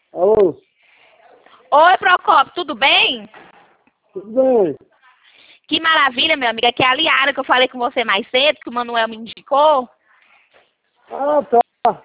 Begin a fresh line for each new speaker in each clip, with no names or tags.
Alô,
Oi, Procopio, tudo bem?
tudo bem?
Que maravilha, meu amigo. Aqui é a Liara, que eu falei com você mais cedo, que o Manuel me indicou.
Ah, tá.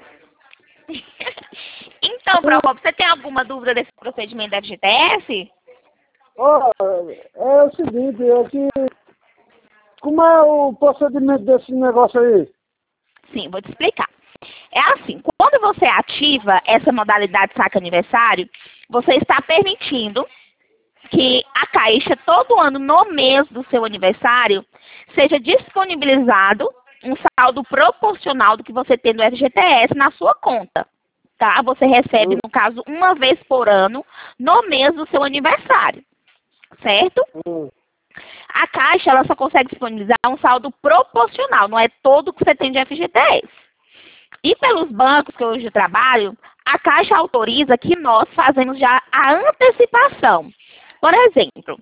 Então, Procopio, você tem alguma dúvida desse procedimento da FGTS?
Ó, é o seguinte, é que como é o procedimento desse negócio aí?
Sim, vou te explicar. É assim, quando você ativa essa modalidade saque aniversário, você está permitindo que a Caixa, todo ano, no mês do seu aniversário, seja disponibilizado um saldo proporcional do que você tem do FGTS na sua conta. Tá? Você recebe, no caso, uma vez por ano, no mês do seu aniversário, certo?
Hum,
A Caixa, ela só consegue disponibilizar um saldo proporcional, não é todo que você tem de FGTS. E pelos bancos que hoje eu trabalho, a Caixa autoriza que nós fazemos já a antecipação. Por exemplo,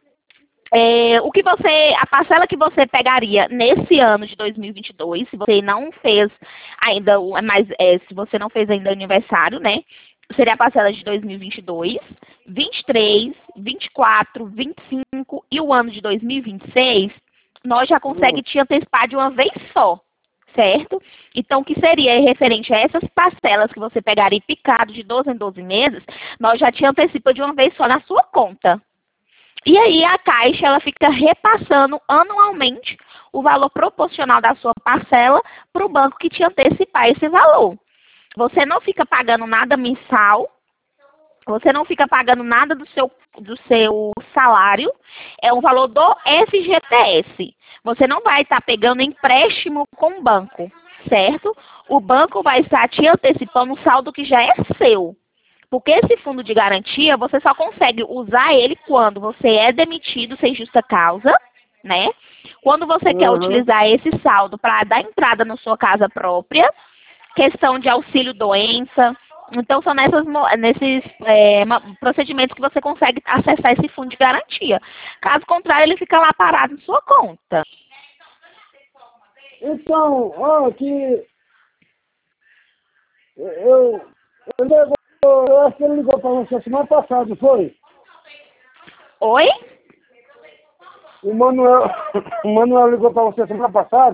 a parcela que você pegaria nesse ano de 2022, se você não fez ainda, se você não fez ainda aniversário, né? Seria a parcela de 2022, 23, 24, 25 e o ano de 2026, nós já
hum.
conseguimos te antecipar de uma vez só, certo? Então, o que seria referente a essas parcelas que você pegaria picado de 12 em 12 meses, nós já te antecipa de uma vez só na sua conta. E aí a Caixa ela fica repassando anualmente o valor proporcional da sua parcela para o banco que te antecipar esse valor. Você não fica pagando nada mensal, você não fica pagando nada do seu salário, é um valor do FGTS. Você não vai estar pegando empréstimo com o banco, certo? O banco vai estar te antecipando um saldo que já é seu. Porque esse fundo de garantia, você só consegue usar ele quando você é demitido sem justa causa, né? Quando você quer
Uhum.
utilizar esse saldo para dar entrada na sua casa própria, questão de auxílio doença. Então, são nesses procedimentos que você consegue acessar esse fundo de garantia. Caso contrário, ele fica lá parado em sua conta.
Então, ó, que eu acho que ele ligou para você semana passada, não foi?
Oi?
O Manuel, o Manuel ligou para você semana passada?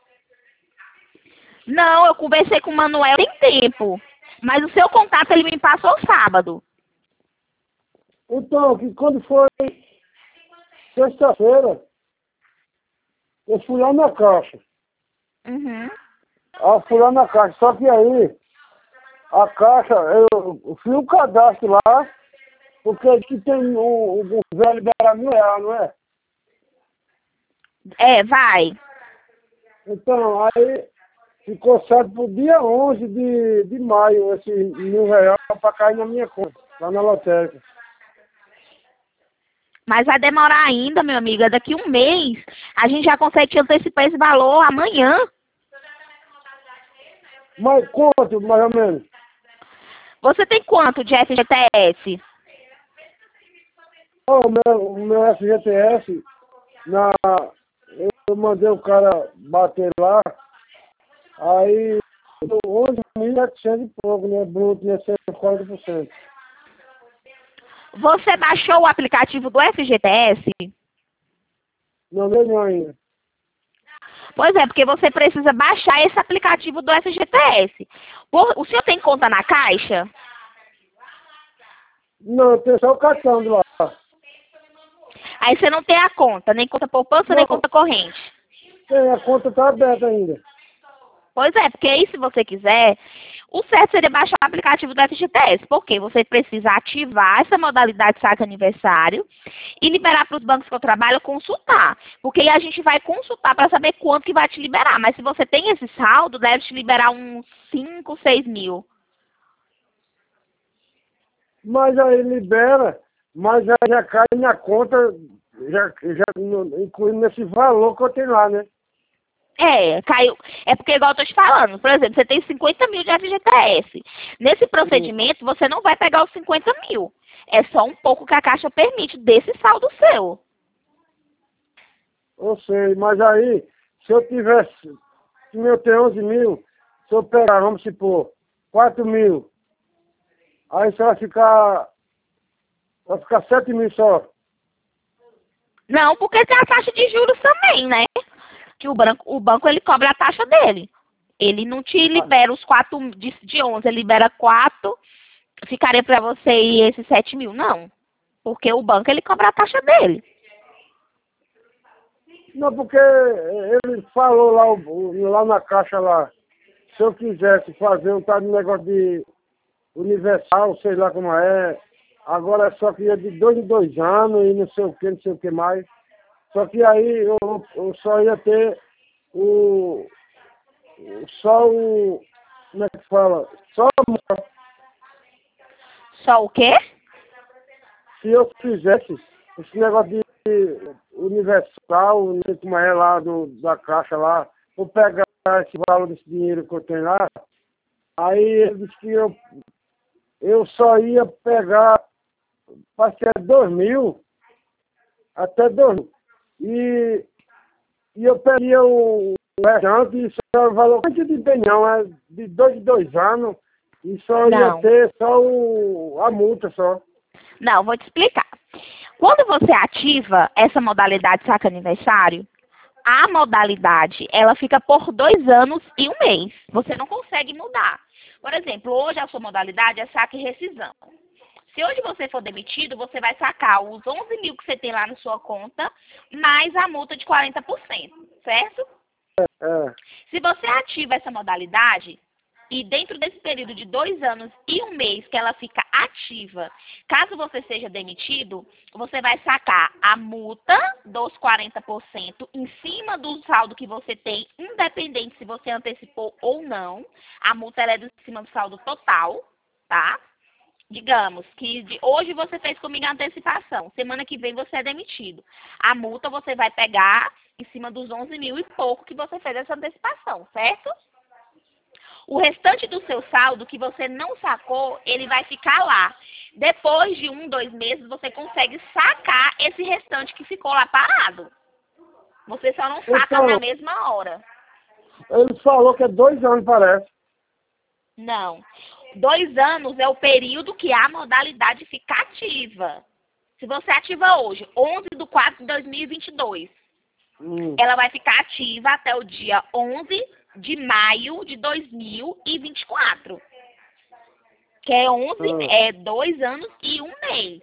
Não, eu conversei com o Manuel tem tempo. Mas o seu contato ele me passou sábado.
Então, que quando foi sexta-feira, eu fui lá na caixa.
Uhum.
Eu fui lá na caixa, só que aí, a caixa, eu fiz um cadastro lá, porque aqui tem o governo libera R$ 1.000, não é?
É, vai.
Então, aí ficou certo pro dia 11 de maio, esse R$ 1.000 para cair na minha conta, lá na lotérica.
Mas vai demorar ainda, meu amigo. É daqui um mês. A gente já consegue te antecipar esse valor amanhã.
Mas quanto, mais ou menos?
Você tem quanto de FGTS?
Ó, o meu FGTS, eu mandei o cara bater lá, aí 11.700 e pouco, né? Bruto, né? 140%.
Você baixou o aplicativo do FGTS?
Não deu não ainda.
Pois é, porque você precisa baixar esse aplicativo do FGTS. O senhor tem conta na Caixa?
Não, tem só o cartão de lá.
Aí você não tem a conta, nem conta poupança, nem
Não,
conta corrente.
tem, a conta tá aberta ainda.
Pois é, porque aí se você quiser, o certo seria baixar o aplicativo do FGTS, porque você precisa ativar essa modalidade saque aniversário e liberar para os bancos que eu trabalho consultar. Porque aí a gente vai consultar para saber quanto que vai te liberar. Mas se você tem esse saldo, deve te liberar uns 5, 6 mil.
Mas aí libera, mas aí já cai na conta, incluindo nesse valor que eu tenho lá, né?
É, caiu. É porque, igual eu tô te falando, por exemplo, você tem 50 mil de FGTS. Nesse
Hum,
procedimento, você não vai pegar os 50 mil. É só um pouco que a Caixa permite desse saldo seu.
eu sei, mas aí, se eu tivesse, se eu tenho 11 mil, se eu pegar, vamos supor, 4 mil, Aí você vai ficar 7 mil só.
Não, porque tem a taxa de juros também, né? Que o banco ele cobra a taxa dele. Ele não te libera os 4 de 11, ele libera 4, ficaria para você e esses 7 mil. Não, porque o banco ele cobra a taxa dele.
Não, porque ele falou lá na caixa lá, se eu quisesse fazer um tal de negócio de universal, sei lá como é, agora é só que ia de 2 em 2 anos e não sei o que mais. Só que aí eu só ia ter como é que fala?
Só o quê?
Se eu fizesse esse negócio de universal, não sei como é lá da caixa lá, vou pegar esse valor desse dinheiro que eu tenho lá, aí ele disse que eu só ia pegar, parece que é 2 mil, até 2 mil. E eu peguei o restante, e só é o valor antes de bem não, é de 2 em 2 anos, e só ia
Não.
ter só a multa só.
Não, vou te explicar. Quando você ativa essa modalidade saque aniversário, a modalidade, ela fica por 2 anos e 1 mês. Você não consegue mudar. Por exemplo, hoje a sua modalidade é saque e rescisão. Se hoje você for demitido, você vai sacar os 11 mil que você tem lá na sua conta, mais a multa de 40%, certo?
É.
Se você ativa essa modalidade, e dentro desse período de 2 anos e 1 mês que ela fica ativa, caso você seja demitido, você vai sacar a multa dos 40% em cima do saldo que você tem, independente se você antecipou ou não. A multa ela é em cima do saldo total, tá? Digamos que hoje você fez comigo a antecipação, semana que vem você é demitido. A multa você vai pegar em cima dos 11 mil e pouco que você fez essa antecipação, certo? O restante do seu saldo que você não sacou, ele vai ficar lá. Depois de 1, 2 meses, você consegue sacar esse restante que ficou lá parado. Você só não saca
Então,
na mesma hora.
ele falou que é 2 anos, parece.
Não. 2 anos é o período que a modalidade fica ativa. Se você ativa hoje, 11/4/2022, ela vai ficar ativa até o dia 11 de maio de 2024. Que é 2 anos e 1 mês.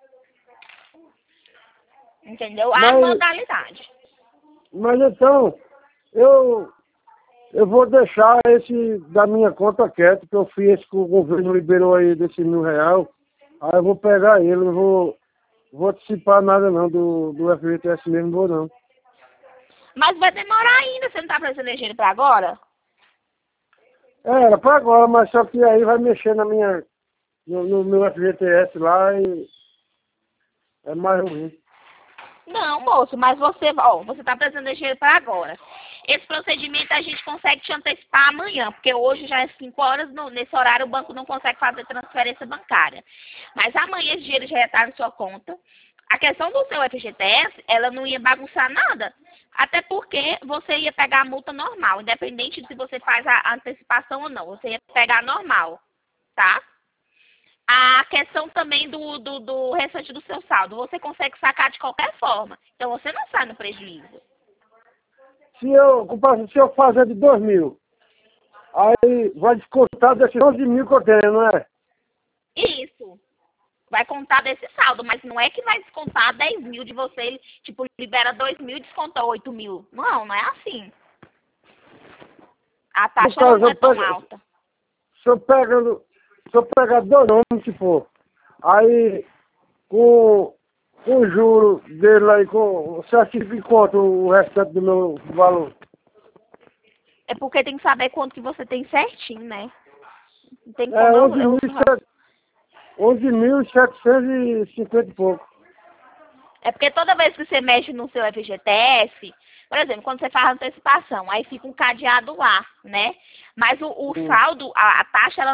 Entendeu? A modalidade.
Mas então, eu vou deixar esse da minha conta quieto, que eu fiz esse que o governo liberou aí desse R$ 1.000. Aí eu vou pegar ele, não vou antecipar nada não do FGTS mesmo, vou não.
Mas vai demorar ainda, você não tá precisando de dinheiro pra agora?
Era para agora, mas só que aí vai mexer no meu FGTS lá e é mais ruim.
Não, moço, mas você tá precisando de dinheiro para agora. Esse procedimento a gente consegue te antecipar amanhã, porque hoje já é 5 horas, nesse horário o banco não consegue fazer transferência bancária. Mas amanhã esse dinheiro já ia estar na sua conta. A questão do seu FGTS, ela não ia bagunçar nada. Até porque você ia pegar a multa normal, independente de se você faz a antecipação ou não. Você ia pegar normal, tá? A questão também do restante do seu saldo, você consegue sacar de qualquer forma. Então, você não sai no prejuízo.
Se eu fazer de 2 mil, aí vai descontar desses 11 mil que eu tenho, não é?
Isso. Vai contar desse saldo, mas não é que vai descontar 10 mil de você, ele, tipo, libera 2 mil e desconta 8 mil. Não é assim. A taxa não é tão alta.
Se eu pegar 2 anos, se for, aí com o juro dele aí, você acha que quanto o restante do meu valor?
É porque tem que saber quanto que você tem certinho, né? Não tem como
11.750 e pouco.
É porque toda vez que você mexe no seu FGTS, por exemplo, quando você faz a antecipação, aí fica um cadeado lá, né? Mas o saldo, a taxa, ela